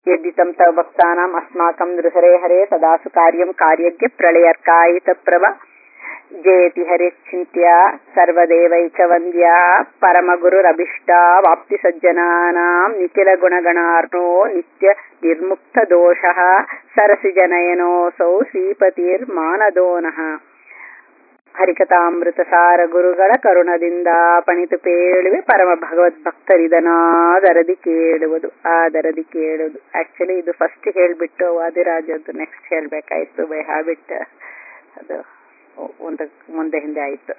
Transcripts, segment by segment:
यद्दितं तव भक्तानाम् अस्माकं नृहरे हरे सदासु कार्यं कार्यज्ञ प्रलयर्कायितप्रभ जयति हरिश्चिन्त्या सर्वदेवैकवन्द्या परमगुरुरभिष्टा वाप्तिसज्जनानां निखिलगुणगणार्णो नित्य निर्मुक्तदोषः सरसिजनयनोऽसौ श्रीपतिर्मानदो नः ಹರಿಕಥಾಮೃತಸಾರ ಗುರುಗಳ ಕರುಣದಿಂದ ಪಣಿತು ಪೇಳುವೆ ಪರಮ ಭಗವದ್ಭಕ್ತರಿದನಾದರದಿ ಕೇಳುವುದು ಆದರದಿ ಕೇಳುವುದು. ಆಕ್ಚುಲಿ ಇದು ಫಸ್ಟ್ ಹೇಳ್ಬಿಟ್ಟು ವಾದಿರಾಜದ್ದು ನೆಕ್ಸ್ಟ್ ಹೇಳ್ಬೇಕಾಯ್ತು, ಬೈ ಹ್ಯಾಬಿಟ್ ಅದು ಒಂದು ಮುಂದೆ ಹಿಂದೆ ಆಯ್ತು.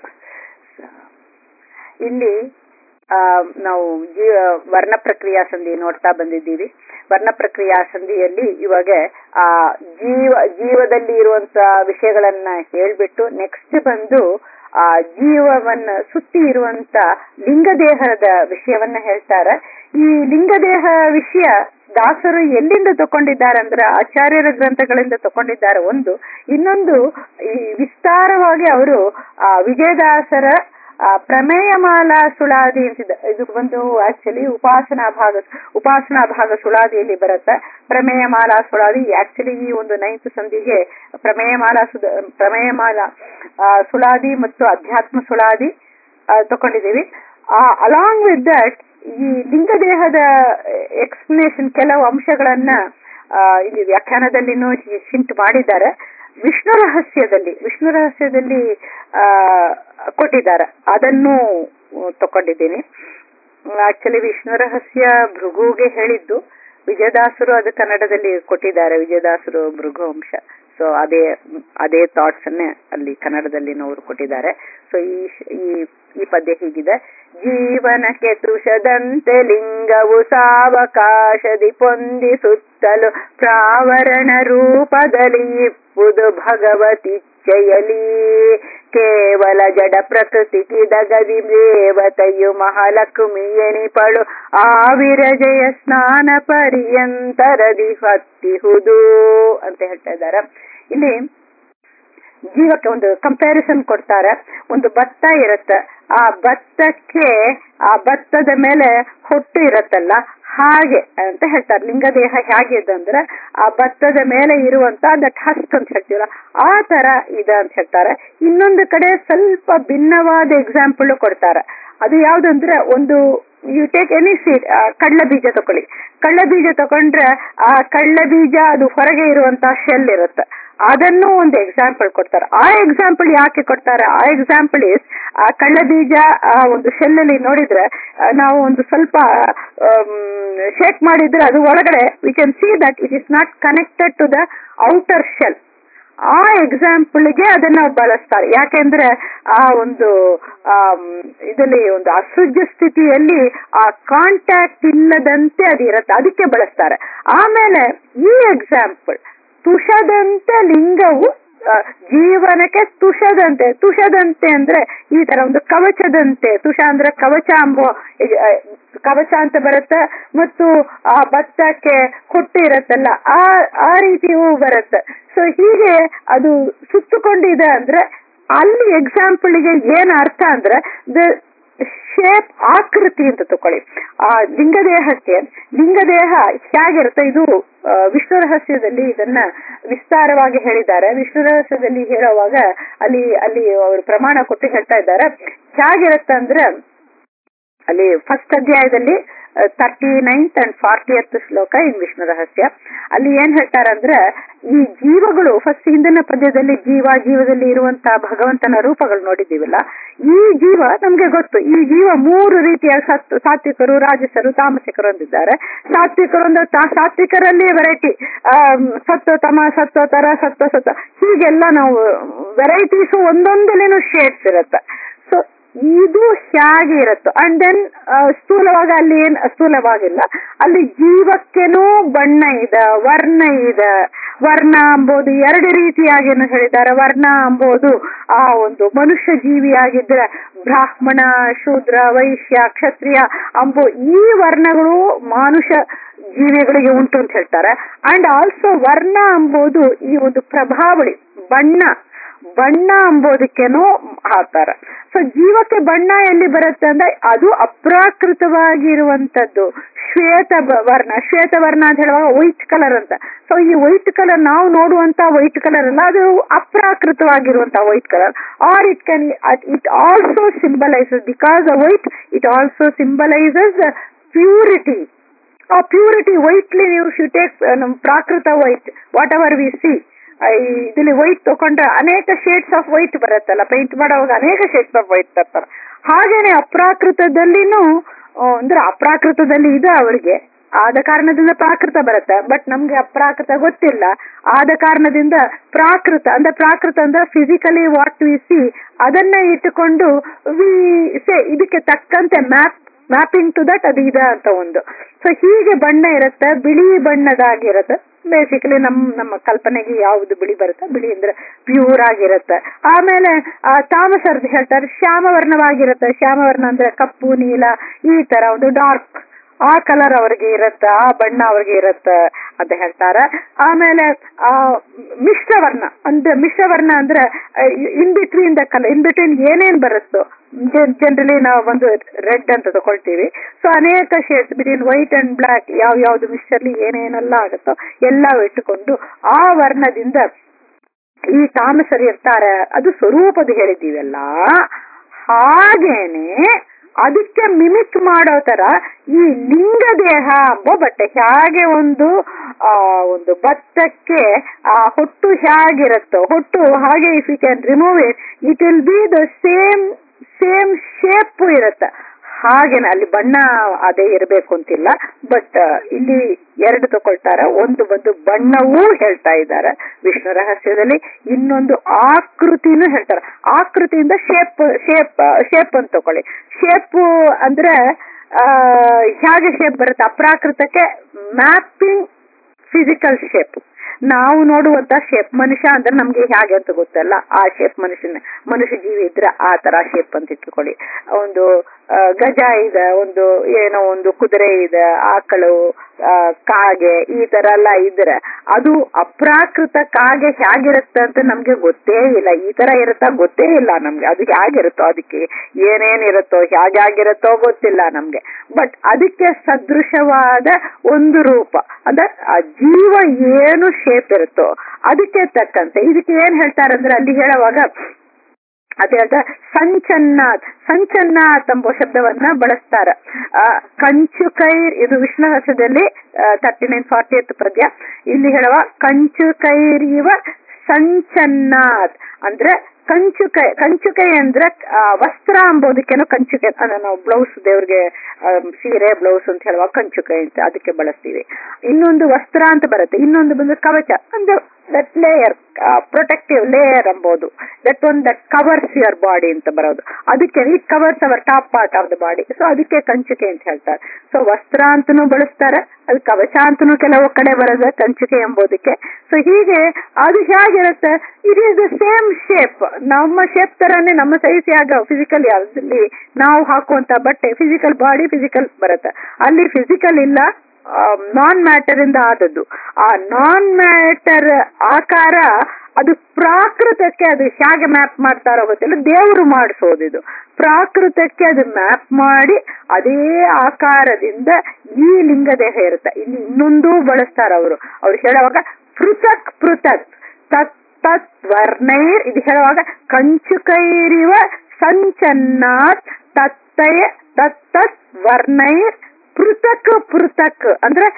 ಇಲ್ಲಿ ನಾವು ವರ್ಣ ಪ್ರಕ್ರಿಯಾ ಸಂಧಿ ನೋಡ್ತಾ ಬಂದಿದ್ದೀವಿ. ವರ್ಣ ಪ್ರಕ್ರಿಯಾ ಸಂಧಿಯಲ್ಲಿ ಇವಾಗ ಆ ಜೀವದಲ್ಲಿ ಇರುವಂತ ವಿಷಯಗಳನ್ನ ಹೇಳ್ಬಿಟ್ಟು ನೆಕ್ಸ್ಟ್ ಬಂದು ಆ ಜೀವವನ್ನ ಸುತ್ತಿ ಇರುವಂತ ಲಿಂಗದೇಹದ ವಿಷಯವನ್ನ ಹೇಳ್ತಾರೆ. ಈ ಲಿಂಗದೇಹ ವಿಷಯ ದಾಸರು ಎಲ್ಲಿಂದ ತಕೊಂಡಿದ್ದಾರೆ ಅಂದ್ರೆ ಆಚಾರ್ಯರ ಗ್ರಂಥಗಳಿಂದ ತಕೊಂಡಿದ್ದಾರೆ ಒಂದು. ಇನ್ನೊಂದು ಈ ವಿಸ್ತಾರವಾಗಿ ಅವರು ವಿಜಯದಾಸರ ಪ್ರಮೇಯಮಾಲಾ ಸುಳಾದಿ ಅಂತಿದೆ. ಇದು ಒಂದು ಆಕ್ಚುಲಿ ಉಪಾಸನಾ ಭಾಗ ಸುಳಾದಿಯಲ್ಲಿ ಬರುತ್ತೆ. ಪ್ರಮೇಯಮಾಲಾ ಸುಳಾದಿ ಆಕ್ಚುಲಿ ಈ ಒಂದು 9th ಸಂಧಿಗೆ ಪ್ರಮೇಯಮಾಲಾ ಸುಳಾದಿ ಮತ್ತು ಅಧ್ಯಾತ್ಮ ಸುಳಾದಿ ತಕೊಂಡಿದ್ದೀವಿ. ಅಲಾಂಗ್ ವಿತ್ ದಟ್ ಈ ಲಿಂಗದೇಹದ ಎಕ್ಸ್ಪ್ಲನೇಷನ್ ಕೆಲವು ಅಂಶಗಳನ್ನ ಇಲ್ಲಿ ವ್ಯಾಖ್ಯಾನದಲ್ಲಿನೂ ಶಿಂಟ್ ಮಾಡಿದ್ದಾರೆ. ವಿಷ್ಣು ರಹಸ್ಯದಲ್ಲಿ ಕೊಟ್ಟಿದ್ದಾರೆ, ಅದನ್ನು ತಕೊಂಡಿದ್ದೀನಿ. ಆಕ್ಚುಲಿ ವಿಷ್ಣು ರಹಸ್ಯ ಭೃಗುಗೆ ಹೇಳಿದ್ದು, ವಿಜಯದಾಸರು ಅದು ಕನ್ನಡದಲ್ಲಿ ಕೊಟ್ಟಿದ್ದಾರೆ, ವಿಜಯದಾಸರು ಭೃಗು ಅಂಶ. ಸೊ ಅದೇ ಥಾಟ್ಸ್ ಅನ್ನೇ ಅಲ್ಲಿ ಕನ್ನಡದಲ್ಲಿ ಅವರು ಕೊಟ್ಟಿದ್ದಾರೆ. ಸೊ ಈ ಪದ್ಯ ಹೀಗಿದೆ: ಜೀವನಕ್ಕೆ ತುಷದಂತೆ ಲಿಂಗವು ಸಾವಕಾಶದಿ ಪೊಂದಿಸುತ್ತಲು ಪ್ರಾವರಣ ರೂಪದಲ್ಲಿ ಇಪ್ಪುದು ಭಗವತಿಚ್ಛೆಯಲಿ ಕೇವಲ ಜಡ ಪ್ರಕೃತಿಗಿದಗದಿ ದೇವತೆಯು ಮಹಾಲಕ್ಷ್ಮಿ ಎನಿಪಳು ಆವಿರಜಯ ಸ್ನಾನ ಪರ್ಯಂತರದಿ ಹತ್ತಿಹುದು ಅಂತ ಹೇಳ್ತಾ ಇದ್ದಾರೆ. ಇಲ್ಲಿ ಜೀವಕ್ಕೆ ಒಂದು ಕಂಪ್ಯಾರಿಸನ್ ಕೊಡ್ತಾರೆ. ಒಂದು ಭತ್ತ ಇರುತ್ತೆ, ಆ ಭತ್ತದ ಮೇಲೆ ಹೊಟ್ಟು ಇರತ್ತಲ್ಲ, ಹಾಗೆ ಅಂತ ಹೇಳ್ತಾರೆ. ಲಿಂಗದೇಹ ಹೇಗೆ ಅಂದ್ರೆ ಆ ಭತ್ತದ ಮೇಲೆ ಇರುವಂತ ದಟ್ ಹಸ್ಕ್ ಅಂತ ಹೇಳ್ತೀವಲ್ಲ, ಆ ತರ ಇದೆ ಅಂತ ಹೇಳ್ತಾರೆ. ಇನ್ನೊಂದು ಕಡೆ ಸ್ವಲ್ಪ ಭಿನ್ನವಾದ ಎಕ್ಸಾಂಪಲ್ ಕೊಡ್ತಾರೆ. ಅದು ಯಾವ್ದಂದ್ರೆ, ಒಂದು ಯು ಟೇಕ್ ಎನಿ ಸೀಡ್, ಕಡ್ಲೆ ಬೀಜ ತಕೊಳ್ಳಿ. ಕಡ್ಲೆ ಬೀಜ ತಕೊಂಡ್ರೆ ಆ ಕಡ್ಲೆ ಬೀಜ ಅದು ಹೊರಗೆ ಇರುವಂತ ಶೆಲ್ ಇರುತ್ತೆ, ಅದನ್ನು ಒಂದು ಎಕ್ಸಾಂಪಲ್ ಕೊಡ್ತಾರೆ. ಆ ಎಕ್ಸಾಂಪಲ್ ಯಾಕೆ ಕೊಡ್ತಾರೆ? ಆ ಎಕ್ಸಾಂಪಲ್ ಇಸ್, ಆ ಕಳ್ಳ ಬೀಜ ಒಂದು ಶೆಲ್ ಅಲ್ಲಿ ನೋಡಿದ್ರೆ ನಾವು ಒಂದು ಸ್ವಲ್ಪ ಶೇಕ್ ಮಾಡಿದ್ರೆ ಅದು ಒಳಗಡೆ we can see that it is not connected to the outer shell. ಆ ಎಕ್ಸಾಂಪಲ್ಗೆ ಅದನ್ನ ಬಳಸ್ತಾರೆ. ಯಾಕೆಂದ್ರೆ ಆ ಒಂದು ಇದರಲ್ಲಿ ಒಂದು ಅಸೃಜ್ಯ ಸ್ಥಿತಿಯಲ್ಲಿ ಆ ಕಾಂಟ್ಯಾಕ್ಟ್ ಇಲ್ಲದಂತೆ ಅದಿರುತ್ತೆ, ಅದಕ್ಕೆ ಬಳಸ್ತಾರೆ. ಆಮೇಲೆ ಈ ಎಕ್ಸಾಂಪಲ್ ತುಷದಂತೆ ಲಿಂಗವು ಜೀವನಕ್ಕೆ ತುಷದಂತೆ ಅಂದ್ರೆ ಈ ತರ ಒಂದು ಕವಚದಂತೆ. ತುಷ ಅಂದ್ರೆ ಕವಚ ಅಂತ ಬರುತ್ತೆ, ಮತ್ತು ಆ ಭತ್ತಕ್ಕೆ ಹೊಟ್ಟು ಇರತ್ತಲ್ಲ, ಆ ರೀತಿಯೂ ಬರುತ್ತೆ. ಸೊ ಹೀಗೆ ಅದು ಸುತ್ತುಕೊಂಡಿದೆ ಅಂದ್ರೆ ಅಲ್ಲಿ ಎಕ್ಸಾಂಪಲ್ಗೆ ಏನ್ ಅರ್ಥ ಅಂದ್ರೆ ದ ಶೇಪ್, ಆಕೃತಿ ಅಂತ ತಕೊಳ್ಳಿ. ಆ ಲಿಂಗದೇಹ ಹೇಗಿರುತ್ತೆ, ಇದು ವಿಷ್ಣು ರಹಸ್ಯದಲ್ಲಿ ಇದನ್ನ ವಿಸ್ತಾರವಾಗಿ ಹೇಳಿದ್ದಾರೆ. ವಿಷ್ಣು ರಹಸ್ಯದಲ್ಲಿ ಹೇಳುವಾಗ ಅಲ್ಲಿ ಅವರು ಪ್ರಮಾಣ ಕೊಟ್ಟು ಹೇಳ್ತಾ ಇದ್ದಾರೆ. ಹೇಗಿರುತ್ತೆ ಅಂದ್ರೆ ಅಲ್ಲಿ ಫಸ್ಟ್ ಅಧ್ಯಾಯದಲ್ಲಿ 39th and 40th ಶ್ಲೋಕ ಇನ್ ವಿಷ್ಣು ರಹಸ್ಯ. ಅಲ್ಲಿ ಏನ್ ಹೇಳ್ತಾರಂದ್ರೆ, ಈ ಜೀವಗಳು ಫಸ್ಟ್ ಹಿಂದಿನ ಪದ್ಯದಲ್ಲಿ ಜೀವದಲ್ಲಿ ಇರುವಂತಹ ಭಗವಂತನ ರೂಪಗಳು ನೋಡಿದ್ದೀವಲ್ಲ, ಈ ಜೀವ ನಮ್ಗೆ ಗೊತ್ತು. ಈ ಜೀವ 3 ರೀತಿಯ ಸಾತ್ವಿಕರು, ರಾಜಸರು, ತಾಮಸಿಕರು ಅಂದಿದ್ದಾರೆ. ಸಾತ್ವಿಕರಲ್ಲಿ ವೆರೈಟಿ, ಸತ್ವತಮ, ಸತ್ವತರ, ಸತ್ವ ಹೀಗೆಲ್ಲ ನಾವು ವೆರೈಟೀಸ್ ಒಂದೊಂದಲ್ಲೇನು ಶೇಡ್ಸ್ ಇರುತ್ತೆ. ಸೊ ಇದು ಹೇಗೆ ಇರುತ್ತೋ, ಅಂಡ್ ದೆನ್ ಸ್ಥೂಲವಾಗಿ ಅಲ್ಲಿ ಏನ್ ಸ್ಥೂಲವಾಗಿಲ್ಲ, ಅಲ್ಲಿ ಜೀವಕ್ಕೇನೂ ಬಣ್ಣ ಇದೆ, ವರ್ಣ ಇದೆ. ವರ್ಣ ಅಂಬೋದು 2 ರೀತಿಯಾಗೇನು ಹೇಳಿದ್ದಾರೆ. ವರ್ಣ ಅಂಬೋದು ಆ ಒಂದು ಮನುಷ್ಯ ಜೀವಿಯಾಗಿದ್ರೆ ಬ್ರಾಹ್ಮಣ, ಶೂದ್ರ, ವೈಶ್ಯ, ಕ್ಷತ್ರಿಯ ಅಂಬೋ ಈ ವರ್ಣಗಳು ಮನುಷ್ಯ ಜೀವಿಗಳಿಗೆ ಉಂಟು ಅಂತ ಹೇಳ್ತಾರೆ. ಅಂಡ್ ಆಲ್ಸೋ ವರ್ಣ ಅಂಬೋದು ಈ ಒಂದು ಪ್ರಭಾವಳಿ, ಬಣ್ಣ ಅಂಬೋದಕ್ಕೇನೋ ಹಾಕ್ತಾರ. ಸೊ ಜೀವಕ್ಕೆ ಬಣ್ಣ ಎಲ್ಲಿ ಬರುತ್ತೆ ಅಂದ್ರೆ ಅದು ಅಪ್ರಾಕೃತವಾಗಿರುವಂತದ್ದು, ಶ್ವೇತವರ್ಣ ಅಂತ ಹೇಳುವಾಗ ವೈಟ್ ಕಲರ್ ಅಂತ. ಸೊ ಈ ವೈಟ್ ಕಲರ್ ನಾವು ನೋಡುವಂತ ವೈಟ್ ಕಲರ್ ಅಲ್ಲ, ಅದು ಅಪ್ರಾಕೃತವಾಗಿರುವಂತಹ white colour. Are it also symbolises, because white it also symbolises purity. ಆ ಪ್ಯೂರಿಟಿ ವೈಟ್ಲಿ ನೀವು ಶು ಟೇಕ್ ಪ್ರಾಕೃತ white, whatever we see, ಇದರಲ್ಲಿ ವೈಟ್ ತಗೊಂಡ್ರೆ ಅನೇಕ ಶೇಡ್ಸ್ ಆಫ್ ವೈಟ್ ಬರುತ್ತಲ್ಲ, ಪೇಂಟ್ ಮಾಡುವಾಗ ಅನೇಕ ಶೇಡ್ಸ್ ಆಫ್ ವೈಟ್ ತರ್ತಾರೆ. ಹಾಗೇನೆ ಅಪ್ರಾಕೃತದಲ್ಲಿನೂ ಅಂದ್ರೆ ಅಪ್ರಾಕೃತದಲ್ಲಿ ಇದೆ ಅವರಿಗೆ, ಆದ ಕಾರಣದಿಂದ ಪ್ರಾಕೃತ ಬರುತ್ತೆ. ಬಟ್ ನಮ್ಗೆ ಅಪ್ರಾಕೃತ ಗೊತ್ತಿಲ್ಲ, ಆದ ಕಾರಣದಿಂದ ಪ್ರಾಕೃತ ಅಂದ್ರೆ ಫಿಸಿಕಲಿ ವಾಟ್ ವಿ ಸಿ ಅದನ್ನ ಇಟ್ಟುಕೊಂಡು ವಿ ಸೇ ಇದಕ್ಕೆ ತಕ್ಕಂತೆ ಮ್ಯಾಪಿಂಗ್ ಟು ದಟ್ ಅದು ಇದೆ ಅಂತ ಒಂದು. ಸೊ ಹೀಗೆ ಬಣ್ಣ ಇರುತ್ತೆ, ಬಿಳಿ ಬಣ್ಣದಾಗಿರುತ್ತೆ. ಬೇಸಿಕಲಿ ನಮ್ಮ ಕಲ್ಪನೆಗೆ ಯಾವುದು ಬಿಳಿ ಬರುತ್ತೆ, ಬಿಳಿ ಅಂದ್ರೆ ಪ್ಯೂರ್ ಆಗಿರುತ್ತೆ. ಆಮೇಲೆ ತಾಮಸರ್ದು ಹೇಳ್ತಾರೆ ಶ್ಯಾಮವರ್ಣವಾಗಿರುತ್ತೆ. ಶ್ಯಾಮವರ್ಣ ಅಂದ್ರೆ ಕಪ್ಪು, ನೀಲ, ಈ ತರ ಒಂದು ಡಾರ್ಕ್ ಆ ಕಲರ್ ಅವ್ರಿಗೆ ಇರುತ್ತೆ, ಆ ಬಣ್ಣ ಅವ್ರಿಗೆ ಇರುತ್ತೆ ಅಂತ ಹೇಳ್ತಾರೆ. ಆಮೇಲೆ ಮಿಶ್ರವರ್ಣ ಅಂದ್ರೆ in between the colour, in between ಏನೇನ್ ಬರುತ್ತೋ, ಜನರಲಿ ನಾವು ಒಂದು ರೆಡ್ ಅಂತ ತಗೊಳ್ತೀವಿ. ಸೊ ಅನೇಕ shades between white and black, ಯಾವ್ದು ಮಿಕ್ಸ್ಚರ್ಲಿ ಏನೇನೆಲ್ಲ ಆಗುತ್ತೋ ಎಲ್ಲ ಇಟ್ಟುಕೊಂಡು ಆ ವರ್ಣದಿಂದ ಈ ತಾಮಸರು ಇರ್ತಾರೆ. ಅದು ಸ್ವರೂಪದ ಹೇಳಿದ್ದೀವಲ್ಲ, ಹಾಗೇನೆ ಅದಕ್ಕೆ ಮಿಮಿಕ್ ಮಾಡೋ ತರ ಈ ಲಿಂಗದೇಹ ಎಂಬ ಬಟ್ಟೆ ಹೇಗೆ ಒಂದು ಭತ್ತಕ್ಕೆ ಹೊಟ್ಟು ಹೇಗಿರುತ್ತೋ, ಹೊಟ್ಟು ಹಾಗೆ if you can remove it will be the same shape ಇರುತ್ತೆ. ಹಾಗೇನೆ ಅಲ್ಲಿ ಬಣ್ಣ ಅದೇ ಇರಬೇಕು ಅಂತಿಲ್ಲ. ಬಟ್ ಇಲ್ಲಿ ಎರಡು ತಗೊಳ್ತಾರೆ, ಒಂದು ಬಣ್ಣವೂ ಹೇಳ್ತಾ ಇದ್ದಾರೆ ವಿಷ್ಣು ರಹಸ್ಯದಲ್ಲಿ, ಇನ್ನೊಂದು ಆಕೃತಿನೂ ಹೇಳ್ತಾರೆ. ಆಕೃತಿಯಿಂದ ಶೇಪ್ ಅಂತ ತಗೊಳ್ಳಿ. ಶೇಪ್ ಅಂದ್ರೆ ಹೇಗೆ ಶೇಪ್ ಬರುತ್ತೆ, ಅಪ್ರಾಕೃತಕ್ಕೆ ಮ್ಯಾಪಿಂಗ್ ಫಿಸಿಕಲ್ ಶೇಪ್. ನಾವು ನೋಡುವಂತ ಶೇಪ್ ಮನುಷ್ಯ ಅಂದ್ರೆ ನಮ್ಗೆ ಹೇಗೆ ಅಂತ ಗೊತ್ತಲ್ಲ, ಆ ಶೇಪ್ ಮನುಷ್ಯ ಜೀವಿ ಇದ್ರೆ ಆ ತರ ಶೇಪ್ ಅಂತ ಇಟ್ಕೊಳ್ಳಿ. ಒಂದು ಗಜ ಇದೆ, ಒಂದು ಕುದುರೆ ಇದೆ, ಆಕಳು, ಕಾಗೆ, ಈ ತರ ಎಲ್ಲ ಇದ್ರೆ ಅದು ಅಪ್ರಾಕೃತ ಕಾಗೆ ಹೇಗಿರುತ್ತೆ ಅಂತ ನಮ್ಗೆ ಗೊತ್ತೇ ಇಲ್ಲ. ಈ ತರ ಇರುತ್ತಾ ಗೊತ್ತೇ ಇಲ್ಲ ನಮ್ಗೆ. ಅದು ಹೇಗಿರುತ್ತೋ, ಅದಕ್ಕೆ ಏನೇನಿರುತ್ತೋ, ಹೇಗಾಗಿರುತ್ತೋ ಗೊತ್ತಿಲ್ಲ ನಮ್ಗೆ. ಬಟ್ ಅದಕ್ಕೆ ಸದೃಶವಾದ ಒಂದು ರೂಪ ಅಂದ್ರೆ ಆ ಜೀವ ಏನು ಶೇಪ್ ಇರುತ್ತೋ ಅದಕ್ಕೆ ತಕ್ಕಂತೆ. ಇದಕ್ಕೆ ಏನ್ ಹೇಳ್ತಾರೆ ಅಂದ್ರೆ ಅಲ್ಲಿ ಹೇಳುವಾಗ ಅದೇ ಸಂಚನ್ನಾತ್ ಎಂಬ ಶಬ್ದವನ್ನ ಬಳಸ್ತಾರೆ. ಕಂಚುಕೈರ್, ಇದು ವಿಷ್ಣು ರಹಸ್ಯದಲ್ಲಿ 3940th ಪದ್ಯ. ಇಲ್ಲಿ ಹೇಳುವ ಕಂಚುಕೈರ್ ಇವ ಸಂಚನ್ನಾತ್ ಅಂದ್ರೆ ಕಂಚುಕೈ ಅಂದ್ರೆ ವಸ್ತ್ರ ಅಂಬೋದಕ್ಕೇನೋ ಕಂಚುಕೈ ಅಂದ್ರೆ ನಾವು ಬ್ಲೌಸ್, ದೇವ್ರಿಗೆ ಸೀರೆ ಬ್ಲೌಸ್ ಅಂತ ಹೇಳುವಾಗ ಕಂಚುಕೈ ಅಂತ ಅದಕ್ಕೆ ಬಳಸ್ತೀವಿ. ಇನ್ನೊಂದು ವಸ್ತ್ರ ಅಂತ ಬರುತ್ತೆ, ಇನ್ನೊಂದು ಬಂದು ಕವಚ ಅಂದ್ರೆ ದಟ್ ಲೇಯರ್, ಪ್ರೊಟೆಕ್ಟಿವ್ ಲೇಯರ್ ಎಂಬುದು, ದಟ್ ಕವರ್ಸ್ ಯುವರ್ ಬಾಡಿ ಅಂತ ಬರೋದು. ಅದಕ್ಕೆ it covers our top part of the body. So ಅದಕ್ಕೆ ಕಂಚುಕೆ ಅಂತ ಹೇಳ್ತಾರೆ. ಸೊ ವಸ್ತ್ರ ಅಂತನೂ ಬಳಸ್ತಾರೆ, ಅದು ಕವಚ ಅಂತನೂ ಕೆಲವು ಕಡೆ ಬರೋದು ಕಂಚುಕೆ ಎಂಬುದಕ್ಕೆ. ಸೊ ಹೀಗೆ ಅದು ಹೇಗಿರುತ್ತೆ, it is the same shape, ನಮ್ಮ ಶೇಪ್ ತರಾನೇ, ನಮ್ಮ ಸೈಜ್ ಯಾಗ ಫಿಸಿಕಲ್ ಯಾವ್ದಲ್ಲಿ ನಾವು ಹಾಕುವಂತ ಬಟ್ಟೆ ಫಿಸಿಕಲ್ ಬಾಡಿ ಫಿಸಿಕಲ್ ಬರುತ್ತೆ. ಅಲ್ಲಿ ಫಿಸಿಕಲ್ ಇಲ್ಲ, ನಾನ್ ಮ್ಯಾಟರ್ ಇಂದ ಆದದ್ದು. ಆ ನಾನ್ ಮ್ಯಾಟರ್ ಆಕಾರ ಅದು ಪ್ರಾಕೃತಕ್ಕೆ ಅದು ಹೇಗೆ ಮ್ಯಾಪ್ ಮಾಡ್ತಾರೋ ಗೊತ್ತಿಲ್ಲ, ದೇವರು ಮಾಡಿಸೋದು. ಇದು ಪ್ರಾಕೃತಕ್ಕೆ ಅದು ಮ್ಯಾಪ್ ಮಾಡಿ ಅದೇ ಆಕಾರದಿಂದ ಈ ಲಿಂಗದೇಹ ಇರುತ್ತೆ. ಇಲ್ಲಿ ಇನ್ನೊಂದು ಬಳಸ್ತಾರ ಅವರು ಹೇಳುವಾಗ ಪೃಥಕ್ ತತ್ ವರ್ಣೈರ್, ಇದು ಹೇಳುವಾಗ ಕಂಚುಕೈರಿವ ಸಂಚನ್ನಾತ್ ತತ್ ವರ್ಣೈರ್ ಪೃಥಕ್ ಅಂದ್ರೆ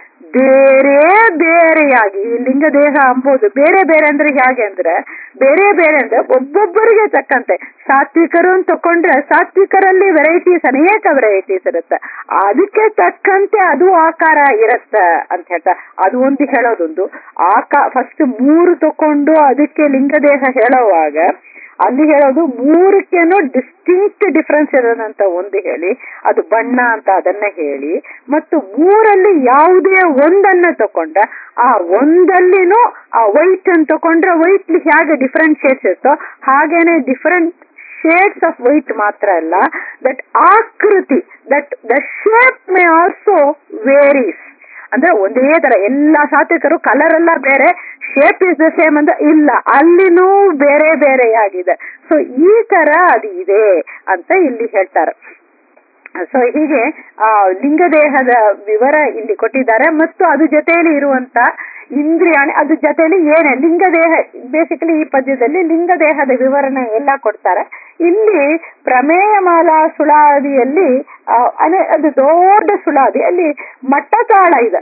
ಬೇರೆಯಾಗಿ. ಈ ಲಿಂಗದೇಹ ಅಂಬೋದು ಬೇರೆ ಅಂದ್ರೆ ಹೇಗೆ ಅಂದ್ರೆ ಬೇರೆ ಅಂದ್ರೆ ಒಬ್ಬೊಬ್ಬರಿಗೆ ತಕ್ಕಂತೆ. ಸಾತ್ವಿಕರು ಅಂತ ತಕೊಂಡ್ರೆ ಸಾತ್ವಿಕರಲ್ಲಿ ಅನೇಕ ವೆರೈಟೀಸ್ ಇರುತ್ತೆ, ಅದಕ್ಕೆ ತಕ್ಕಂತೆ ಅದು ಆಕಾರ ಇರುತ್ತೆ ಅಂತ ಹೇಳ್ತಾರೆ. ಅದು ಒಂದು ಹೇಳೋದೊಂದು ಫಸ್ಟ್ 3 ತಕೊಂಡು ಅದಕ್ಕೆ ಲಿಂಗದೇಹ ಹೇಳುವಾಗ ಅಲ್ಲಿ ಹೇಳೋದು 3ಕ್ಕೇನೋ ಡಿಸ್ಟಿಂಕ್ಟ್ ಡಿಫರೆನ್ಸ್ ಇರೋದಂತ ಒಂದು ಹೇಳಿ, ಅದು ಬಣ್ಣ ಅಂತ ಅದನ್ನ ಹೇಳಿ, ಮತ್ತು 3ರಲ್ಲಿ ಯಾವುದೇ ಒಂದನ್ನ ತಕೊಂಡ ಆ ಒಂದಲ್ಲಿನೂ ಆ ವೈಟ್ ಅಂತ ತಕೊಂಡ್ರೆ ವೈಟ್ಲಿ ಹೇಗೆ ಡಿಫರೆಂಟ್ ಶೇಡ್ಸ್ ಇರ್ತೋ ಹಾಗೇನೆ ಡಿಫರೆಂಟ್ ಶೇಡ್ಸ್ ಆಫ್ ವೈಟ್ ಮಾತ್ರ ಅಲ್ಲ, ದಟ್ ಆಕೃತಿ, that the shape may also varies. ಅಂದ್ರೆ ಒಂದೇ ತರ ಎಲ್ಲಾ ಸಾತ್ವಿಕರು ಕಲರ್ ಎಲ್ಲ ಬೇರೆ, ಶೇಪ್ ಇಸ್ ದ ಸೇಮ್ ಅಂದ್ರೆ ಇಲ್ಲ, ಅಲ್ಲಿನೂ ಬೇರೆಯಾಗಿದೆ. ಸೊ ಈ ತರ ಅದು ಇದೆ ಅಂತ ಇಲ್ಲಿ ಹೇಳ್ತಾರೆ. ಸೊ ಹೀಗೆ ಲಿಂಗದೇಹದ ವಿವರ ಇಲ್ಲಿ ಕೊಟ್ಟಿದ್ದಾರೆ. ಮತ್ತು ಅದ್ರ ಜೊತೆಯಲ್ಲಿ ಇರುವಂತ ಇಂದ್ರಿಯಾಣಿ, ಅದ್ರ ಜೊತೆಯಲ್ಲಿ ಏನೇ ಲಿಂಗದೇಹ, ಬೇಸಿಕಲಿ ಈ ಪದ್ಯದಲ್ಲಿ ಲಿಂಗದೇಹದ ವಿವರಣೆ ಎಲ್ಲ ಕೊಡ್ತಾರೆ. ಇಲ್ಲಿ ಪ್ರಮೇಯ ಮಾಲಾ ಸುಳಾದಿಯಲ್ಲಿ ಅದು ದೊಡ್ಡ ಸುಳಾದಿ, ಅಲ್ಲಿ ಮಟ್ಟತಾಳ ಇದೆ.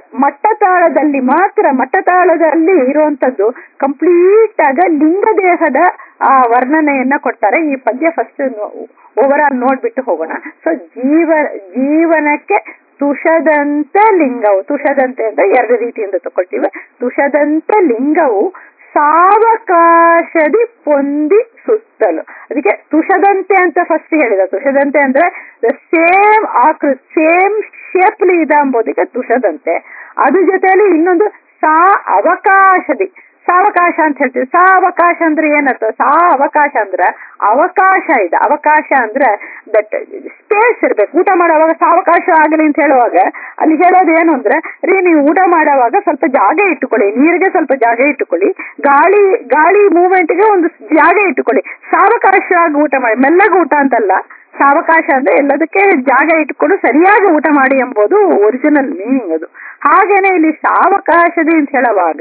ಮಟ್ಟತಾಳದಲ್ಲಿ ಇರುವಂತದ್ದು ಕಂಪ್ಲೀಟ್ ಆಗ ಲಿಂಗದೇಹದ ವರ್ಣನೆಯನ್ನ ಕೊಡ್ತಾರೆ. ಈ ಪದ್ಯ ಫಸ್ಟ್ ಓವರ್ ಆಲ್ ನೋಡ್ಬಿಟ್ಟು ಹೋಗೋಣ. ಸೊ ಜೀವನಕ್ಕೆ ತುಷದಂತೆ ಲಿಂಗವು, ತುಷದಂತೆ ಅಂತ ಎರಡು ರೀತಿಯಿಂದ ತಗೊಳ್ತೀವಿ. ತುಷದಂತೆ ಲಿಂಗವು ಸಾವಕಾಶದಿ ಪೊಂದಿ ಸುತ್ತಲು, ಅದಕ್ಕೆ ತುಷದಂತೆ ಅಂತ ಫಸ್ಟ್ ಹೇಳಿದ. ತುಷದಂತೆ ಅಂದ್ರೆ ಸೇಮ್ ಆಕೃತಿ, ಸೇಮ್ ಶೇಪ್ಲಿ ಇದೆ ಅಂಬೋದಕ್ಕೆ ತುಷದಂತೆ. ಅದ್ರ ಜೊತೆಯಲ್ಲಿ ಇನ್ನೊಂದು ಅವಕಾಶದಿ, ಸಾವಕಾಶ ಅಂತ ಹೇಳ್ತೀವಿ. ಸಾವಕಾಶ ಅಂದ್ರೆ ಏನರ್ಥ? ಅವಕಾಶ ಅಂದ್ರೆ ಅವಕಾಶ ಇದೆ. ಅವಕಾಶ ಅಂದ್ರೆ ದಟ್ ಸ್ಪೇಸ್ ಇರ್ಬೇಕು. ಊಟ ಮಾಡುವಾಗ ಸಾವಕಾಶ ಆಗಲಿ ಅಂತ ಹೇಳುವಾಗ ಅಲ್ಲಿ ಹೇಳೋದು ಏನು ಅಂದ್ರೆ, ನೀವು ಊಟ ಮಾಡುವಾಗ ಸ್ವಲ್ಪ ಜಾಗ ಇಟ್ಟುಕೊಳ್ಳಿ, ನೀರಿಗೆ ಸ್ವಲ್ಪ ಜಾಗ ಇಟ್ಟುಕೊಳ್ಳಿ, ಗಾಳಿ ಮೂವ್ಮೆಂಟ್ಗೆ ಒಂದು ಜಾಗ ಇಟ್ಟುಕೊಳ್ಳಿ, ಸಾವಕಾಶವಾಗಿ ಊಟ ಮಾಡಿ. ಮೆಲ್ಲಗೆ ಊಟ ಅಂತಲ್ಲ, ಸಾವಕಾಶ ಅಂದ್ರೆ ಎಲ್ಲದಕ್ಕೆ ಜಾಗ ಇಟ್ಕೊಂಡು ಸರಿಯಾಗಿ ಊಟ ಮಾಡಿ ಎಂಬುದು ಒರಿಜಿನಲ್ ಮೀನಿಂಗ್ ಅದು. ಹಾಗೇನೆ ಇಲ್ಲಿ ಸಾವಕಾಶದಿ ಅಂತ ಹೇಳುವಾಗ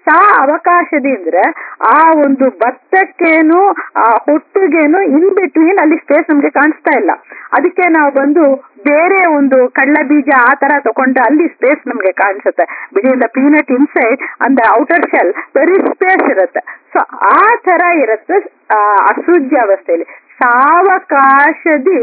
ಅವಕಾಶದಿ ಅಂದ್ರೆ ಆ ಒಂದು ಭತ್ತಕ್ಕೇನು ಆ ಹೊಟ್ಟಿಗೇನು ಇನ್ ಬಿಟ್ವೀನ್ ಅಲ್ಲಿ ಸ್ಪೇಸ್ ನಮ್ಗೆ ಕಾಣಿಸ್ತಾ ಇಲ್ಲ. ಅದಕ್ಕೆ ನಾವು ಬಂದು ಬೇರೆ ಒಂದು ಕಡಲೆ ಬೀಜ ಆ ತರ ತಗೊಂಡು ಅಲ್ಲಿ ಸ್ಪೇಸ್ ನಮ್ಗೆ ಕಾಣಿಸುತ್ತೆ. Between the peanut inside and outer shell very space ಇರುತ್ತೆ. ಸೊ ಆ ತರ ಇರುತ್ತೆ ಅಸೃಜ್ಯಾವಸ್ಥೆಯಲ್ಲಿ. ಸಾವಕಾಶದಿ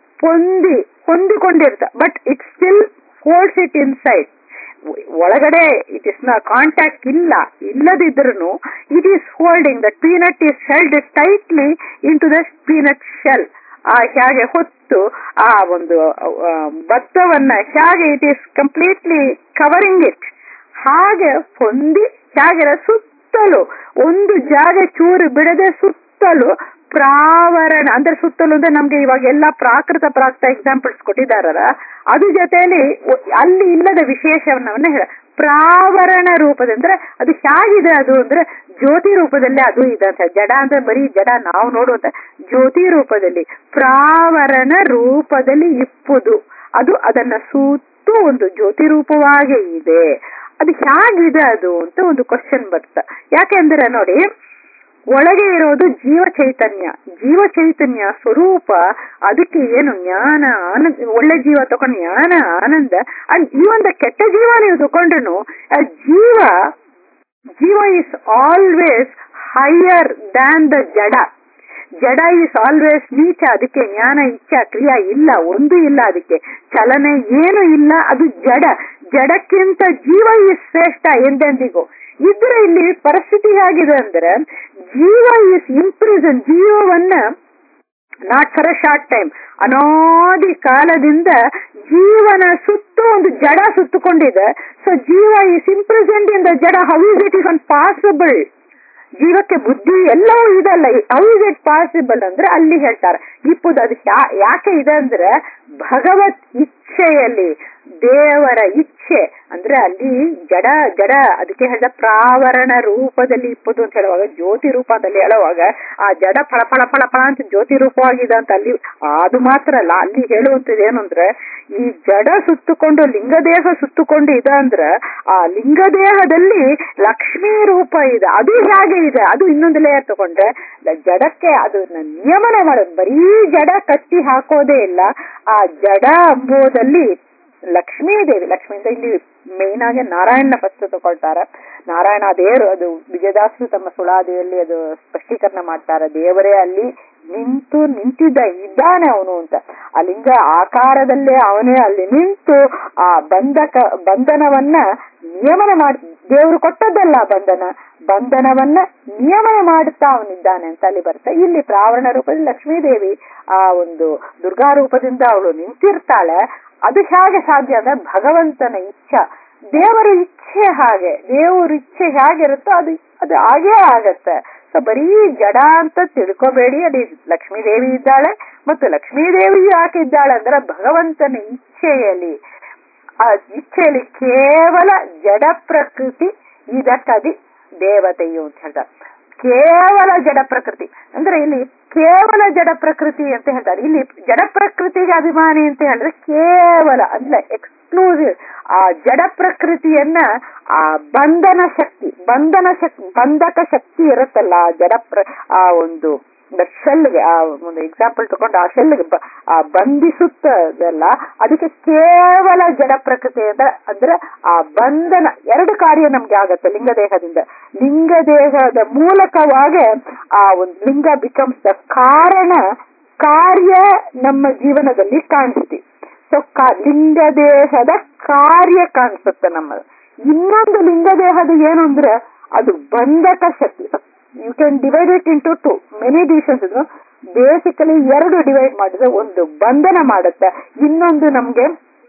ಹೊಂದಿಕೊಂಡಿರುತ್ತೆ, but it still holds it inside. ಒಳಗಡೆ ಇಟ್ ಇಸ್ ಕಾಂಟ್ಯಾಕ್ಟ್ ಇಲ್ಲದಿದ್ರೂ it is holding. The peanut is held tightly into the peanut shell. ಹೇಗೆ ಹೊತ್ತು ಆ ಒಂದು ಭತ್ತವನ್ನ ಹೇಗೆ it is completely covering it, ಹಾಗೆ ಹೊಂದಿ ಹೇಗೆ ಸುತ್ತಲೂ ಒಂದು ಜಾಗ ಚೂರು ಬಿಡದೆ ಸುತ್ತಲೂ ಪ್ರಾವರಣ ಅಂದ್ರೆ ಸುತ್ತಲೂ ಅಂದ್ರೆ ನಮ್ಗೆ ಇವಾಗ ಎಲ್ಲ ಪ್ರಾಕೃತ ಎಕ್ಸಾಂಪಲ್ಸ್ ಕೊಟ್ಟಿದಾರ. ಅದ್ರ ಜೊತೆಯಲ್ಲಿ ಅಲ್ಲಿ ಇಲ್ಲದ ವಿಶೇಷವನ್ನ ಹೇಳ ಪ್ರಾವರಣ ರೂಪದಂದ್ರೆ ಅದು ಹೇಗಿದೆ ಅದು ಅಂದ್ರೆ ಜ್ಯೋತಿ ರೂಪದಲ್ಲಿ ಅದು ಇದೆ ಅಂತ. ಜಡ ಅಂದ್ರೆ ಬರೀ ಜಡ ನಾವು ನೋಡುವಂತ ಜ್ಯೋತಿ ರೂಪದಲ್ಲಿ ಪ್ರಾವರಣ ರೂಪದಲ್ಲಿ ಇಪ್ಪುದು, ಅದು ಅದನ್ನ ಸುತ್ತು ಒಂದು ಜ್ಯೋತಿ ರೂಪವಾಗೇ ಇದೆ. ಅದು ಹೇಗಿದೆ ಅದು ಅಂತ ಒಂದು ಕ್ವಶನ್ ಬರುತ್ತೆ. ಯಾಕೆಂದ್ರೆ ನೋಡಿ, ಒಳಗೆ ಇರೋದು ಜೀವ ಚೈತನ್ಯ ಸ್ವರೂಪ. ಅದಕ್ಕೆ ಏನು ಜ್ಞಾನ ಆನಂದ, ಒಳ್ಳೆ ಜೀವ ತಗೊಂಡು ಜ್ಞಾನ ಆನಂದ. ಅಂಡ್ ಈ ಒಂದು ಕೆಟ್ಟ ಜೀವ ನೀವು ತಗೊಂಡ್ರು ಜೀವ is always higher than the ಜಡ ಈಸ್ ಆಲ್ವೇಸ್ ನೀಚ. ಅದಕ್ಕೆ ಜ್ಞಾನ ಇಚ್ಛಾ ಕ್ರಿಯಾ ಇಲ್ಲ, ಒಂದು ಇಲ್ಲ, ಅದಕ್ಕೆ ಚಲನೆ ಏನು ಇಲ್ಲ. ಅದು ಜಡಕ್ಕಿಂತ ಜೀವ ಈಸ್ ಶ್ರೇಷ್ಠ ಎಂದೆಂದಿಗೂ. ಇದ್ರೆ ಇಲ್ಲಿ ಪರಿಸ್ಥಿತಿ ಹೇಗಿದೆ ಅಂದ್ರೆ ಜೀವ ಈಸ್ ಇಂಪ್ರಿಸನ್. ಜೀವವನ್ನ not for a short time, ಅನಾದಿ ಕಾಲದಿಂದ ಜೀವನ ಸುತ್ತು ಒಂದು ಜಡ ಸುತ್ತುಕೊಂಡಿದೆ. ಸೊ ಜೀವ ಈಸ್ ಇಂಪ್ರಿಸನ್ಡ್ ಇನ್ ದ ಜಡ. How is it is possible? ಜೀವಕ್ಕೆ ಬುದ್ಧಿ ಎಲ್ಲವೂ ಇದಲ್ಲ, ಹೌ ಇಸ್ ಇಟ್ ಪಾಸಿಬಲ್ ಅಂದ್ರೆ ಅಲ್ಲಿ ಹೇಳ್ತಾರೆ ಇಪ್ಪುದು. ಅದು ಯಾಕೆ ಇದೆ ಅಂದ್ರೆ ಭಗವತ್ ಇಚ್ಛೆಯಲ್ಲಿ, ದೇವರ ಇಚ್ಛೆ ಅಂದ್ರೆ ಅಲ್ಲಿ ಜಡ ಅದಕ್ಕೆ ಹೇಳಿದ ಪ್ರಾವರಣ ರೂಪದಲ್ಲಿ ಇಪ್ಪುದು ಅಂತ ಹೇಳುವಾಗ, ಜ್ಯೋತಿ ರೂಪದಲ್ಲಿ ಹೇಳುವಾಗ ಆ ಜಡ ಫಳ ಫಳ ಫಳ ಫಳ ಅಂತ ಜ್ಯೋತಿ ರೂಪವಾಗಿದೆ ಅಂತ ಅಲ್ಲಿ. ಅದು ಮಾತ್ರ ಅಲ್ಲ, ಅಲ್ಲಿ ಹೇಳುವಂಥದ್ದು ಏನು ಅಂದ್ರೆ ಈ ಜಡ ಸುತ್ತುಕೊಂಡು ಲಿಂಗದೇಹ ಸುತ್ತುಕೊಂಡು ಇದೆ ಅಂದ್ರೆ ಆ ಲಿಂಗದೇಹದಲ್ಲಿ ಲಕ್ಷ್ಮೀ ರೂಪ ಇದೆ. ಅದು ಹೇಗೆ ಇದೆ? ಅದು ಇನ್ನೊಂದು ಲೇಯರ್ ತಗೊಂಡ್ರೆ ಜಡಕ್ಕೆ ಅದು ನಿಯಮನ ಮಾಡೋದು. ಬರೀ ಜಡ ಕಟ್ಟಿ ಹಾಕೋದೇ ಇಲ್ಲ, ಆ ಜಡ ಅಂಬೋದಲ್ಲಿ ಲಕ್ಷ್ಮೀದೇವಿ. ಲಕ್ಷ್ಮಿಯಿಂದ ಇಲ್ಲಿ ಮೇನ್ ಆಗಿ ನಾರಾಯಣನ ಫಸ್ಟ್ ತಗೊಳ್ತಾರೆ. ನಾರಾಯಣ ದೇವರು, ಅದು ವಿಜಯದಾಸರು ತಮ್ಮ ಸುಳಾದಿಯಲ್ಲಿ ಅದು ಸ್ಪಷ್ಟೀಕರಣ ಮಾಡ್ತಾರೆ. ದೇವರೇ ಅಲ್ಲಿ ಇದ್ದಾನೆ ಅವನು ಅಂತ. ಆ ಲಿಂಗ ಆಕಾರದಲ್ಲೇ ಅವನೇ ಅಲ್ಲಿ ನಿಂತು ಆ ಬಂಧನವನ್ನ ನಿಯಮನ ಮಾಡಿ, ದೇವರು ಕೊಟ್ಟದ್ದಲ್ಲ ಬಂಧನವನ್ನ ನಿಯಮನ ಮಾಡುತ್ತಾ ಅವನಿದ್ದಾನೆ ಅಂತ ಅಲ್ಲಿ ಬರುತ್ತೆ. ಇಲ್ಲಿ ಪ್ರಾವರಣ ರೂಪದಲ್ಲಿ ಲಕ್ಷ್ಮೀದೇವಿ ಆ ಒಂದು ದುರ್ಗಾ ರೂಪದಿಂದ ಅವಳು ನಿಂತಿರ್ತಾಳೆ. ಅದು ಹೇಗೆ ಸಾಧ್ಯ ಅಂದ್ರೆ ಭಗವಂತನ ಇಚ್ಛಾ, ದೇವರ ಇಚ್ಛೆ ಹಾಗೆ. ದೇವರ ಇಚ್ಛೆ ಹೇಗಿರುತ್ತೋ ಅದು ಹಾಗೇ ಆಗತ್ತೆ. ಸೊ ಬರೀ ಜಡ ಅಂತ ತಿಳ್ಕೋಬೇಡಿ, ಅಲ್ಲಿ ಲಕ್ಷ್ಮೀದೇವಿ ಇದ್ದಾಳೆ. ಮತ್ತು ಲಕ್ಷ್ಮೀದೇವಿ ಯಾಕೆ ಇದ್ದಾಳೆ ಅಂದ್ರೆ ಭಗವಂತನ ಇಚ್ಛೆಯಲ್ಲಿ, ಆ ಇಚ್ಛೆಯಲ್ಲಿ ಕೇವಲ ಜಡ ಪ್ರಕೃತಿ ಇದಕ್ಕದಿ ದೇವತೆಯು ಅಂತ ಹೇಳ್ತಾರೆ. ಕೇವಲ ಜಡ ಪ್ರಕೃತಿ ಅಂದ್ರೆ ಇಲ್ಲಿ ಕೇವಲ ಜಡ ಪ್ರಕೃತಿ ಅಂತ ಹೇಳ್ತಾರೆ. ಇಲ್ಲಿ ಜಡ ಪ್ರಕೃತಿಗೆ ಅಭಿಮಾನಿ ಅಂತ ಹೇಳಿದ್ರೆ ಕೇವಲ ಅಂದ್ರೆ ಎಕ್ಸ್ಕ್ಲೂಸಿವ್ ಆ ಜಡ ಪ್ರಕೃತಿಯನ್ನ ಆ ಬಂಧಕ ಶಕ್ತಿ ಇರುತ್ತಲ್ಲ ಆ ಒಂದು ಶೆಲ್ಗೆ ಆ ಒಂದು ಎಕ್ಸಾಂಪಲ್ ತಗೊಂಡು ಆ ಶೆಲ್ಗೆ ಬಂಧಿಸುತ್ತದಲ್ಲ, ಅದಕ್ಕೆ ಕೇವಲ ಜಡ ಪ್ರಕೃತಿ ಅಂದ್ರೆ ಆ ಬಂಧನ ಎರಡು ಕಾರ್ಯ ನಮ್ಗೆ ಆಗತ್ತೆ ಲಿಂಗದೇಹದಿಂದ. ಲಿಂಗದೇಹದ ಮೂಲಕವಾಗಿ ಆ ಒಂದು ಲಿಂಗ ಬಿಕಮ್ಸ್ ದ ಕಾರ್ಯ ನಮ್ಮ ಜೀವನದಲ್ಲಿ ಕಾಣಿಸ್ತಿ. ಸೊ ಲಿಂಗದೇಹದ ಕಾರ್ಯ ಕಾಣಿಸುತ್ತೆ ನಮ್ಮದು. ಇನ್ನೊಂದು ಲಿಂಗದೇಹದ ಏನು ಅಂದ್ರೆ ಅದು ಬಂಧಕ ಶಕ್ತಿ. You can divide it into too many divisions ಇದ್ರು. ಬೇಸಿಕಲಿ ಎರಡು ಡಿವೈಡ್ ಮಾಡಿದ್ರೆ ಒಂದು ಬಂಧನ ಮಾಡುತ್ತೆ, ಇನ್ನೊಂದು ನಮ್ಗೆ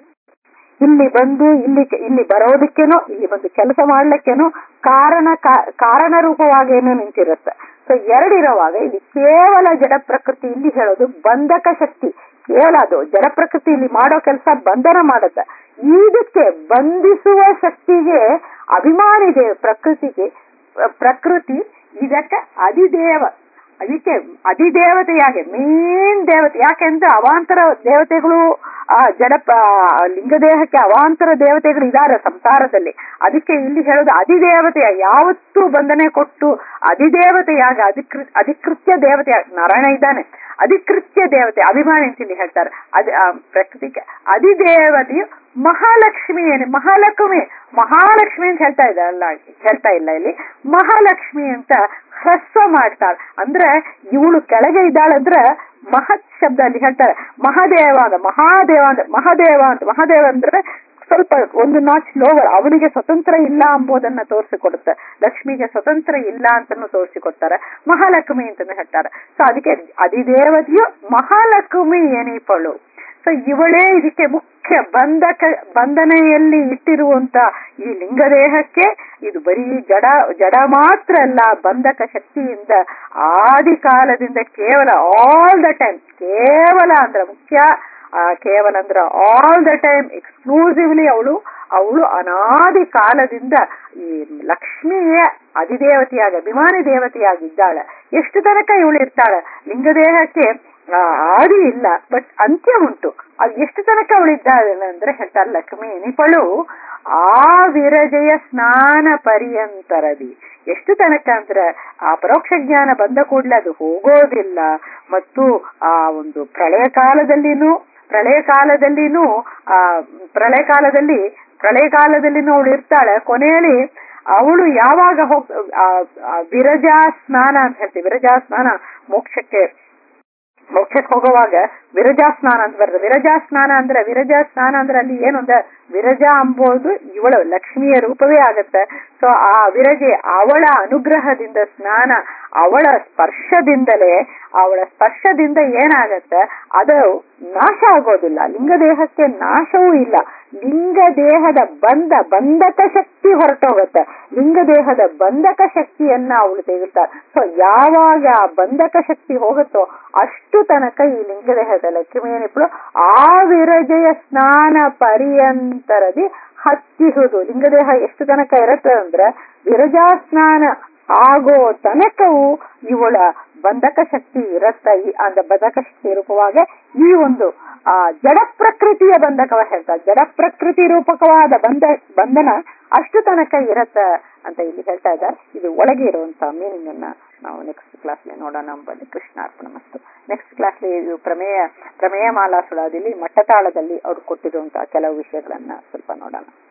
ಇಲ್ಲಿ ಬರೋದಕ್ಕೇನೋ ಇಲ್ಲಿ ಬಂದು ಕೆಲಸ ಮಾಡ್ಲಿಕ್ಕೇನೋ ಕಾರಣ ರೂಪವಾಗೇನೋ ನಿಂತಿರುತ್ತೆ. ಸೊ ಎರಡಿರುವಾಗ ಇಲ್ಲಿ ಕೇವಲ ಜಡ ಪ್ರಕೃತಿ ಇಲ್ಲಿ ಹೇಳೋದು ಬಂಧಕ ಶಕ್ತಿ. ಕೇವಲ ಅದು ಜಡ ಪ್ರಕೃತಿ ಇಲ್ಲಿ ಮಾಡೋ ಕೆಲಸ ಬಂಧನ ಮಾಡುತ್ತೆ. ಇದಕ್ಕೆ ಬಂಧಿಸುವ ಶಕ್ತಿಗೆ ಅಭಿಮಾನಿ ಪ್ರಕೃತಿ ಇದಕ್ಕೆ ಅದಕ್ಕೆ ಅಧಿದೇವತೆಯಾಗಿ ಮೇನ್ ದೇವತೆ. ಯಾಕೆಂದ್ರೆ ಅವಾಂತರ ದೇವತೆಗಳು ಲಿಂಗದೇಹಕ್ಕೆ ಅವಾಂತರ ದೇವತೆಗಳು ಇದ್ದಾರೆ ಸಂಸಾರದಲ್ಲಿ. ಅದಕ್ಕೆ ಇಲ್ಲಿ ಹೇಳೋದು ಅಧಿದೇವತೆಯ ಯಾವತ್ತೂ ಬಂಧನೆ ಕೊಟ್ಟು ಅಧಿದೇವತೆಯಾಗಿ ಅಧಿಕೃತ್ಯ ದೇವತೆಯಾಗಿ ನಾರಾಯಣ ಇದ್ದಾನೆ. ಅಧಿಕೃತ್ಯ ದೇವತೆ ಅಭಿಮಾನಿ ಅಂತ ಇಲ್ಲಿ ಹೇಳ್ತಾರೆ. ಪ್ರಕೃತಿಗೆ ಅಧಿದೇವತೆಯು ಮಹಾಲಕ್ಷ್ಮಿ ಮಹಾಲಕ್ಷ್ಮಿ ಅಂತ ಹೇಳ್ತಾ ಇಲ್ಲ ಇಲ್ಲಿ ಮಹಾಲಕ್ಷ್ಮಿ ಅಂತ ಹ್ರಸ್ವ ಮಾಡ್ತಾಳೆ. ಅಂದ್ರೆ ಇವಳು ಕೆಳಗೆ ಇದ್ದಾಳಂದ್ರೆ ಮಹತ್ ಶಬ್ದ ಅಲ್ಲಿ ಹೇಳ್ತಾರೆ. ಮಹಾದೇವ ಅಂದ್ರೆ ಸ್ವಲ್ಪ ಒಂದು ನಾಚ್ ಲೋವರ್, ಅವನಿಗೆ ಸ್ವತಂತ್ರ ಇಲ್ಲ ಎಂಬುದನ್ನ ತೋರಿಸಿಕೊಡುತ್ತೆ. ಲಕ್ಷ್ಮಿಗೆ ಸ್ವತಂತ್ರ ಇಲ್ಲ ಅಂತನೂ ತೋರಿಸಿಕೊಡ್ತಾರೆ. ಮಹಾಲಕ್ಷ್ಮಿ ಅಂತಾನು ಹೇಳ್ತಾರೆ. ಸೊ ಅದಕ್ಕೆ ಅಧಿದೇವತೆಯು ಮಹಾಲಕ್ಷ್ಮಿ ಎನಿಪಳು. ಸೊ ಇವಳೇ ಇದಕ್ಕೆ ಮುಖ್ಯ ಬಂಧನೆಯಲ್ಲಿ ಇಟ್ಟಿರುವಂತ ಈ ಲಿಂಗದೇಹಕ್ಕೆ ಇದು ಬರೀ ಜಡ ಮಾತ್ರ ಅಲ್ಲ, ಬಂಧಕ ಶಕ್ತಿಯಿಂದ ಆದಿ ಕಾಲದಿಂದ ಕೇವಲ ಆಲ್ ದ ಟೈಮ್, ಕೇವಲ ಅಂದ್ರೆ ಮುಖ್ಯ, ಕೇವಲ ಅಂದ್ರೆ ಆಲ್ ದ ಟೈಮ್ ಎಕ್ಸ್ಕ್ಲೂಸಿವ್ಲಿ ಅವಳು ಅನಾದಿ ಕಾಲದಿಂದ ಈ ಲಕ್ಷ್ಮಿಯ ಅಧಿದೇವತೆಯಾಗಿ ಅಭಿಮಾನಿ ದೇವತೆಯಾಗಿದ್ದಾಳೆ. ಎಷ್ಟು ತನಕ ಇವಳು ಇರ್ತಾಳೆ? ಲಿಂಗದೇಹಕ್ಕೆ ಆದಿ ಇಲ್ಲ, ಬಟ್ ಅಂತ್ಯ ಉಂಟು. ಅದು ಎಷ್ಟು ತನಕ ಅವಳಿದ್ದಾಳೆ ಅಂದ್ರೆ ಹೇಳ್ತಾರೆ ಲಕ್ಷ್ಮಿ ಎನಿಪಳು ಆ ವಿರಜೆಯ ಸ್ನಾನ ಪರ್ಯಂತರದಿ. ಎಷ್ಟು ತನಕ ಅಂದ್ರೆ ಆ ಪರೋಕ್ಷ ಜ್ಞಾನ ಬಂದ ಕೂಡಲೇ ಅದು ಹೋಗೋದಿಲ್ಲ. ಮತ್ತು ಆ ಒಂದು ಪ್ರಳಯ ಕಾಲದಲ್ಲಿನೂ ಅವಳು ಇರ್ತಾಳೆ. ಕೊನೆಯಲ್ಲಿ ಅವಳು ಯಾವಾಗ ವಿರಜಾ ಸ್ನಾನ ಅಂತ ಹೇಳ್ತೀವಿ. ವಿರಜಾ ಸ್ನಾನ ಮೋಕ್ಷಕ್ಕೆ ಹೋಗುವಾಗ ವಿರಜಾ ಸ್ನಾನ ಅಂತ ಬರ್ತದೆ. ವಿರಜಾ ಸ್ನಾನ ಅಂದ್ರೆ ಅಲ್ಲಿ ಏನು ಅಂದ್ರೆ ವಿರಜಾ ಅಂಬೋದು ಇವಳು ಲಕ್ಷ್ಮಿಯ ರೂಪವೇ ಆಗತ್ತೆ. ಸೊ ಆ ವಿರಜೆ ಅವಳ ಅನುಗ್ರಹದಿಂದ ಸ್ನಾನ, ಅವಳ ಸ್ಪರ್ಶದಿಂದ ಏನಾಗತ್ತೆ, ಅದು ನಾಶ ಆಗೋದಿಲ್ಲ. ಲಿಂಗದೇಹಕ್ಕೆ ನಾಶವೂ ಇಲ್ಲ. ಲಿಂಗದೇಹದ ಬಂಧಕ ಶಕ್ತಿ ಹೊರಟೋಗತ್ತೆ. ಲಿಂಗದೇಹದ ಬಂಧಕ ಶಕ್ತಿಯನ್ನ ಅವಳು ತೆಗಿತಾಳೆ. ಸೊ ಯಾವಾಗ ಆ ಬಂಧಕ ಶಕ್ತಿ ಹೋಗುತ್ತೋ ಅಷ್ಟು ತನಕ ಈ ಲಿಂಗದೇಹದ ಲಕ್ಷ್ಮಿಯನಿಪ್ಪಳು ಆ ವಿರಜೆಯ ಸ್ನಾನ ಪರ್ಯಂತರದಿ ಹತ್ತಿಹುದು. ಲಿಂಗದೇಹ ಎಷ್ಟು ತನಕ ಇರುತ್ತೆ ಅಂದ್ರೆ ವಿರಜಾ ಸ್ನಾನ ಆಗೋ ತನಕವೂ ಇವಳ ಬಂಧಕ ಶಕ್ತಿ ಇರತ್ತ. அந்த ಬಂಧಕ ಶಕ್ತಿ ರೂಪವಾಗಿ ಈ ಒಂದು ಜಡ ಪ್ರಕೃತಿಯ ಬಂಧಕವ ಹೇಳ್ತಾರೆ. ಜಡ ಪ್ರಕೃತಿ ರೂಪಕವಾದ ಬಂಧನ ಅಷ್ಟು ತನಕ ಇರತ್ತ ಅಂತ ಇಲ್ಲಿ ಹೇಳ್ತಾ ಇದ್ದಾರೆ. ಇದು ಒಳಗೆ ಇರುವಂತಹ ಮೀನಿಂಗ್ ಅನ್ನ ನಾವು ನೆಕ್ಸ್ಟ್ ಕ್ಲಾಸ್ಲಿ ನೋಡೋಣ ಎಂಬಲ್ಲಿ ಕೃಷ್ಣಾರ್ಪಣ ಮಸ್ತು. ನೆಕ್ಸ್ಟ್ ಕ್ಲಾಸ್ಲಿ ಇದು ಪ್ರಮೇಯ ಮಾಲಾಸುಳಾದಿಲಿ ಮಟ್ಟತಾಳದಲ್ಲಿ ಅವ್ರು ಕೊಟ್ಟಿರುವಂತಹ ಕೆಲವು ವಿಷಯಗಳನ್ನ ಸ್ವಲ್ಪ ನೋಡೋಣ.